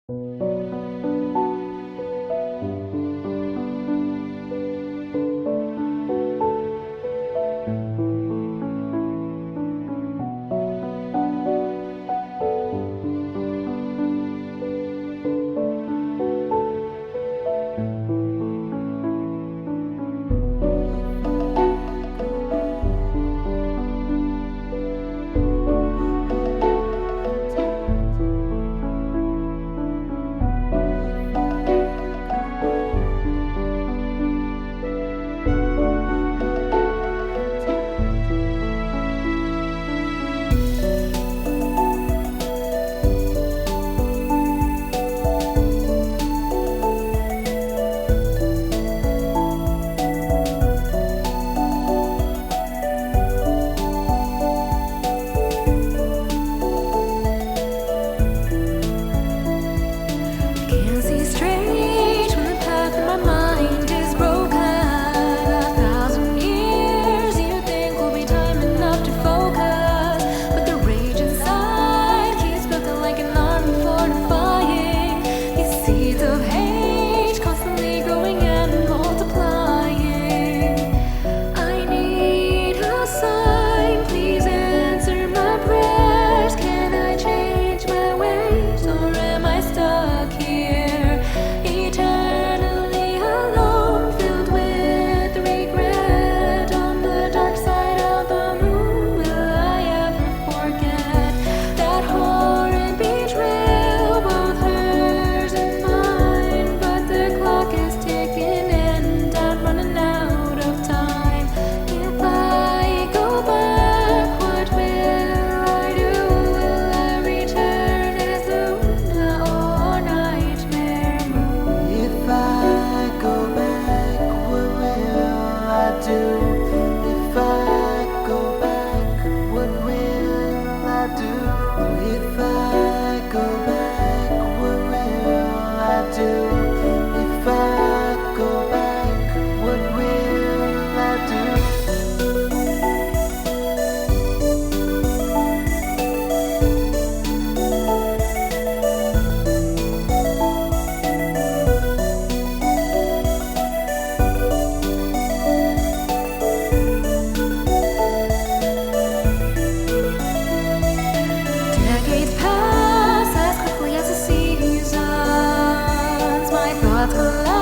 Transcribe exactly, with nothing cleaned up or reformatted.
Can't see straight when the path in my mind is broken. A thousand years you think will be time enough to focus, but the rage inside keeps building like an army fortifying. These seeds of hate constantly growing and multiplying. I need a sign, please answer my prayers. Can I change my ways, or am I stuck here, eternally alone, filled with regret? On the dark side of the moon, will I ever forget that horrid betrayal, both hers and mine? But the clock is ticking and I'm running out of time. If I go back, what will I do? Will I return as Luna or Nightmare Moon? If I go back, what will I do? If I go back, what will I do? If I go back, what will I do? If I go back, what will I do? Decades pass as quickly as the seasons. My thoughts collide.